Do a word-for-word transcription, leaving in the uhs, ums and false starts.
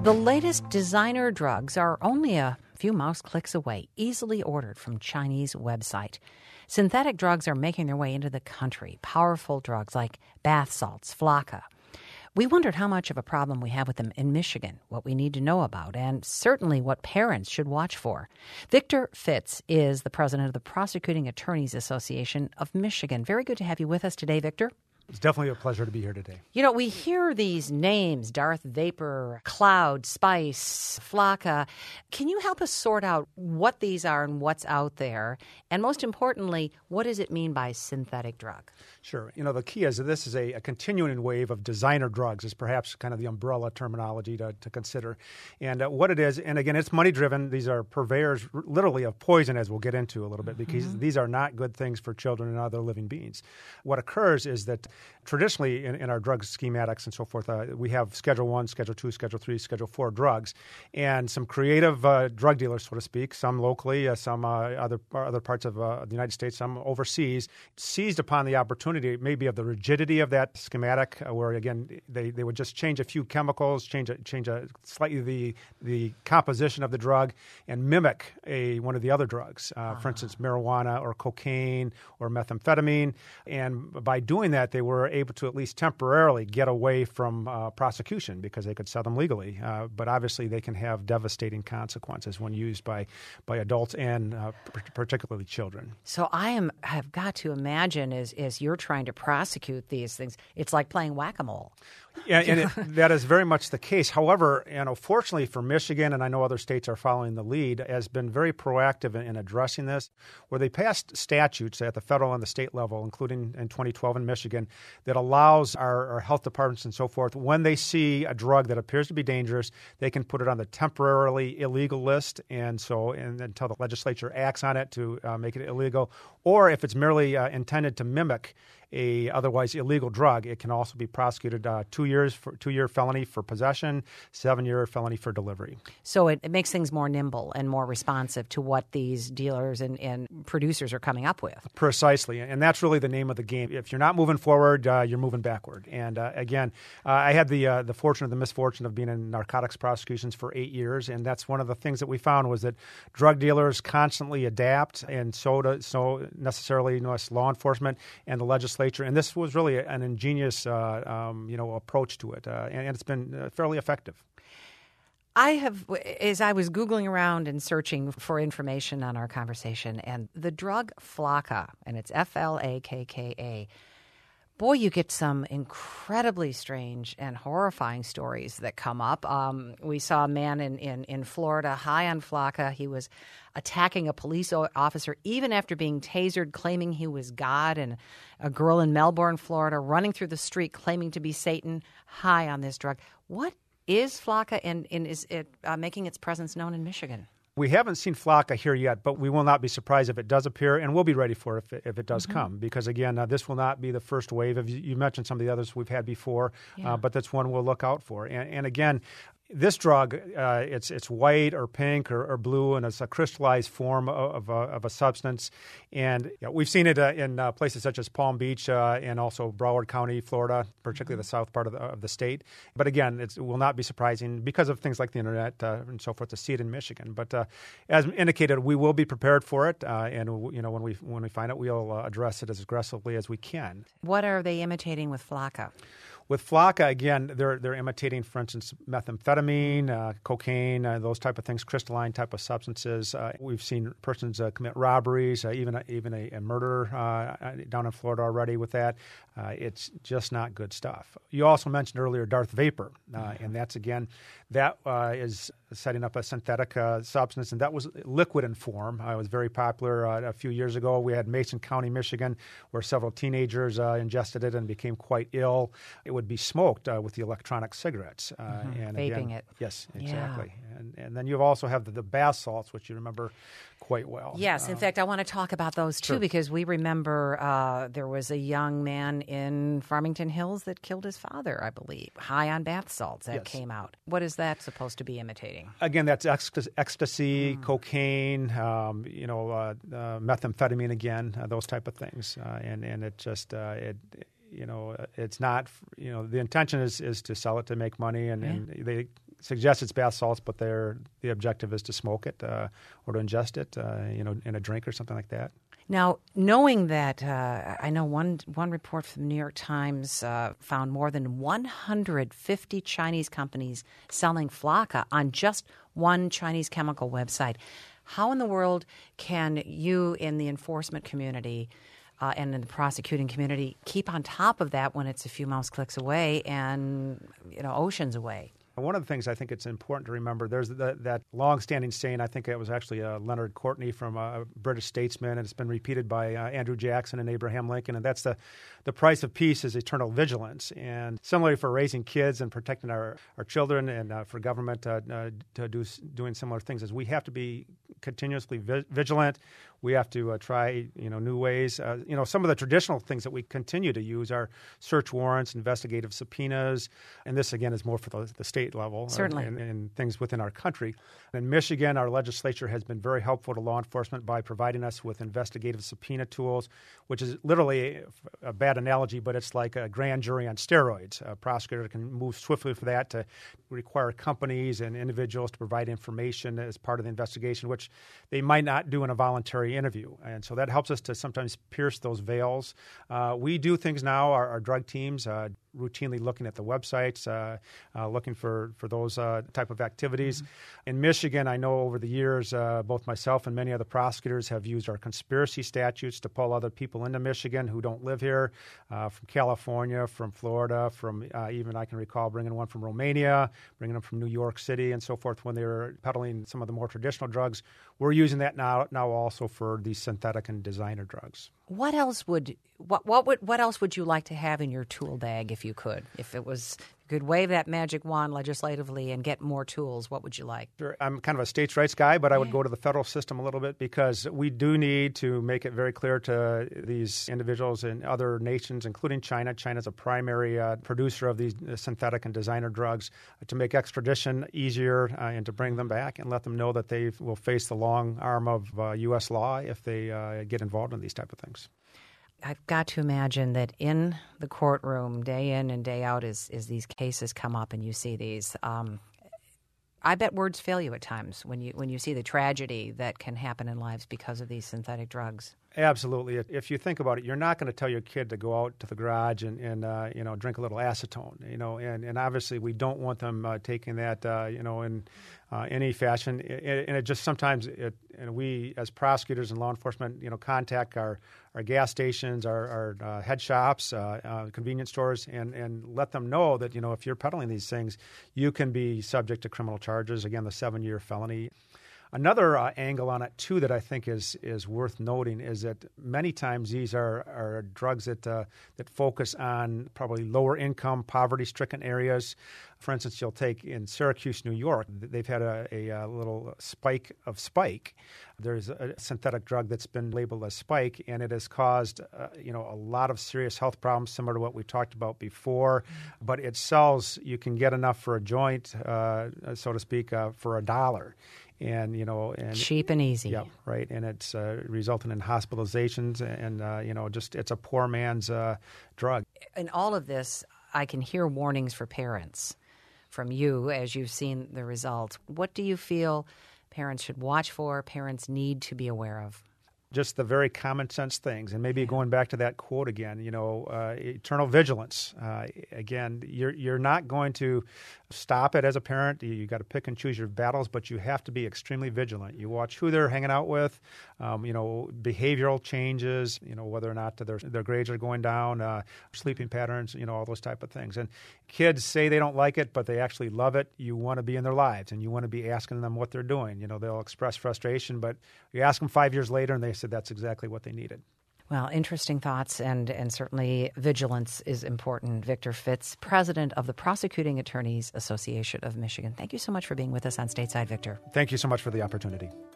The latest designer drugs are only a few mouse clicks away, easily ordered from Chinese website. Synthetic drugs are making their way into the country, powerful drugs like bath salts, Flakka. We wondered how much of a problem we have with them in Michigan, what we need to know about, and certainly what parents should watch for. Victor Fitz is the president of the Prosecuting Attorneys Association of Michigan. Very good to have you with us today, Victor. It's definitely a pleasure to be here today. You know, we hear these names, Darth Vapor, Cloud, Spice, Flakka. Can you help us sort out what these are and what's out there? And most importantly, what does it mean by synthetic drug? Sure. You know, the key is that this is a, a continuing wave of designer drugs is perhaps kind of the umbrella terminology to, to consider. And uh, what it is, and again, it's money-driven. These are purveyors literally of poison, as we'll get into a little bit, because mm-hmm. these are not good things for children and other living beings. What occurs is that traditionally in, in our drug schematics and so forth, uh, we have Schedule one, Schedule two, Schedule three, Schedule four drugs, and some creative uh, drug dealers, so to speak, some locally, uh, some uh, other other parts of uh, the United States, some overseas, seized upon the opportunity maybe of the rigidity of that schematic, uh, where again they, they would just change a few chemicals, change a, change a slightly the the composition of the drug, and mimic a one of the other drugs, uh, uh-huh. for instance, marijuana or cocaine or methamphetamine, and by doing that, they were able to at least temporarily get away from uh, prosecution because they could sell them legally. Uh, but obviously, they can have devastating consequences when used by by adults and uh, particularly children. So I am have got to imagine as as you're trying to prosecute these things, it's like playing whack-a-mole. Yeah, and it, that is very much the case. However, you know, fortunately for Michigan, and I know other states are following the lead, has been very proactive in, in addressing this, where they passed statutes at the federal and the state level, including in twenty twelve in Michigan, that allows our, our health departments and so forth, when they see a drug that appears to be dangerous, they can put it on the temporarily illegal list, and so and until the legislature acts on it to uh, make it illegal, or if it's merely uh, intended to mimic a otherwise illegal drug, it can also be prosecuted uh, two years for two-year felony for possession, seven-year felony for delivery. So it, it makes things more nimble and more responsive to what these dealers and, and producers are coming up with. Precisely, and that's really the name of the game. If you're not moving forward, uh, you're moving backward. And uh, again, uh, I had the uh, the fortune or the misfortune of being in narcotics prosecutions for eight years, and that's one of the things that we found was that drug dealers constantly adapt, and so do, so necessarily you know, us law enforcement and the legislature. And this was really an ingenious, uh, um, you know, approach to it, uh, and, and it's been uh, fairly effective. I have, as I was Googling around and searching for information on our conversation, and the drug Flakka, and it's F L A K K A, boy, you get some incredibly strange and horrifying stories that come up. Um, we saw a man in, in, in Florida high on Flakka. He was attacking a police officer even after being tasered, claiming he was God, and a girl in Melbourne, Florida, running through the street claiming to be Satan, high on this drug. What is Flakka, and, and is it uh, making its presence known in Michigan? We haven't seen Flakka here yet, but we will not be surprised if it does appear, and we'll be ready for it if it, if it does mm-hmm. come. Because, again, uh, this will not be the first wave. Of, you mentioned some of the others we've had before, yeah. uh, but that's one we'll look out for. And, and again, this drug, uh, it's it's white or pink or, or blue, and it's a crystallized form of, of, a, of a substance. And you know, we've seen it uh, in uh, places such as Palm Beach uh, and also Broward County, Florida, particularly the south part of the, of the state. But again, it's, it will not be surprising because of things like the internet uh, and so forth to see it in Michigan. But uh, as indicated, we will be prepared for it, uh, and you know when we when we find it, we'll uh, address it as aggressively as we can. What are they imitating with Flakka? With Flakka, again, they're they're imitating, for instance, methamphetamine, uh, cocaine, uh, those type of things, crystalline type of substances. Uh, we've seen persons uh, commit robberies, uh, even a, even a, a murder uh, down in Florida already with that. Uh, it's just not good stuff. You also mentioned earlier Darth Vapor, uh, mm-hmm. and that's, again, that uh, is setting up a synthetic uh, substance, and that was liquid in form. Uh, it was very popular uh, a few years ago. We had Mason County, Michigan, where several teenagers uh, ingested it and became quite ill. It would be smoked uh, with the electronic cigarettes. Uh, mm-hmm. and Vaping again, it. Yes, exactly. Yeah. And, and then you also have the, the bath salts, which you remember quite well. Yes. In um, fact, I want to talk about those, too, sure. because we remember uh, there was a young man in Farmington Hills that killed his father, I believe, high on bath salts that yes. came out. What is that supposed to be imitating? Again, that's ecstasy, ecstasy mm. cocaine, um, you know, uh, uh, methamphetamine again, uh, those type of things. Uh, and, and it just, uh, it, you know, it's not, you know, the intention is, is to sell it to make money, and, yeah. and they suggest it's bath salts, but they're, the objective is to smoke it uh, or to ingest it, uh, you know, in a drink or something like that. Now, knowing that, uh, I know one one report from the New York Times uh, found more than one hundred fifty Chinese companies selling Flakka on just one Chinese chemical website. How in the world can you in the enforcement community uh, and in the prosecuting community keep on top of that when it's a few mouse clicks away and, you know, oceans away? One of the things I think it's important to remember, there's the, that long-standing saying, I think it was actually uh, Leonard Courtney from a British statesman, and it's been repeated by uh, Andrew Jackson and Abraham Lincoln, and that's the, the price of peace is eternal vigilance. And similarly for raising kids and protecting our, our children and uh, for government uh, uh, to do doing similar things, is we have to be continuously vi- vigilant. We have to uh, try, you know, new ways. Uh, you know, some of the traditional things that we continue to use are search warrants, investigative subpoenas, and this, again, is more for the, the state level. Certainly. And, and things within our country. In Michigan, our legislature has been very helpful to law enforcement by providing us with investigative subpoena tools, which is literally a bad analogy, but it's like a grand jury on steroids. A prosecutor can move swiftly for that to require companies and individuals to provide information as part of the investigation, which they might not do in a voluntary interview. And so that helps us to sometimes pierce those veils. Uh, we do things now, our, our drug teams, uh, routinely looking at the websites, uh, uh, looking for, for those uh, type of activities. Mm-hmm. In Michigan, I know over the years, uh, both myself and many other prosecutors have used our conspiracy statutes to pull other people into Michigan who don't live here, uh, from California, from Florida, from uh, even I can recall bringing one from Romania, bringing them from New York City and so forth when they were peddling some of the more traditional drugs. We're using that now now also for these synthetic and designer drugs. What else would what what would what else would you like to have in your tool bag if you could? If it was you could wave that magic wand legislatively and get more tools, what would you like? Sure. I'm kind of a states' rights guy, but I would go to the federal system a little bit because we do need to make it very clear to these individuals in other nations, including China. China's a primary uh, producer of these synthetic and designer drugs, uh, to make extradition easier uh, and to bring them back and let them know that they will face the long arm of uh, U S law if they uh, get involved in these type of things. I've got to imagine that in the courtroom, day in and day out, as, as these cases come up and you see these, um, I bet words fail you at times when you when you see the tragedy that can happen in lives because of these synthetic drugs. Absolutely. If you think about it, you're not going to tell your kid to go out to the garage and, and uh, you know, drink a little acetone, you know, and, and obviously we don't want them uh, taking that, uh, you know, in uh, any fashion. And it just sometimes, it, and we as prosecutors and law enforcement, you know, contact our, our gas stations, our, our uh, head shops, uh, uh, convenience stores, and, and let them know that, you know, if you're peddling these things, you can be subject to criminal charges, again, the seven-year felony. Another uh, angle on it, too, that I think is is worth noting is that many times these are, are drugs that uh, that focus on probably lower income, poverty-stricken areas. For instance, you'll take in Syracuse, New York, they've had a, a, a little spike of spike. There's a synthetic drug that's been labeled as spike, and it has caused uh, you know a lot of serious health problems, similar to what we talked about before. But it sells, you can get enough for a joint, uh, so to speak, uh, for a dollar. And, you know, and cheap and easy. Yeah, right. And it's uh, resulting in hospitalizations and, uh, you know, just it's a poor man's uh, drug. In all of this, I can hear warnings for parents from you as you've seen the results. What do you feel parents should watch for, parents need to be aware of? Just the very common sense things. And maybe going back to that quote again, you know, uh, eternal vigilance. Uh, again, you're you're not going to stop it as a parent. You, you got to pick and choose your battles, but you have to be extremely vigilant. You watch who they're hanging out with, um, you know, behavioral changes, you know, whether or not their their grades are going down, uh, sleeping patterns, you know, all those type of things. And kids say they don't like it, but they actually love it. You want to be in their lives, and you want to be asking them what they're doing. You know, they'll express frustration, but you ask them five years later, and they said that's exactly what they needed. Well, interesting thoughts, and, and certainly vigilance is important. Victor Fitz, president of the Prosecuting Attorneys Association of Michigan. Thank you so much for being with us on Stateside, Victor. Thank you so much for the opportunity.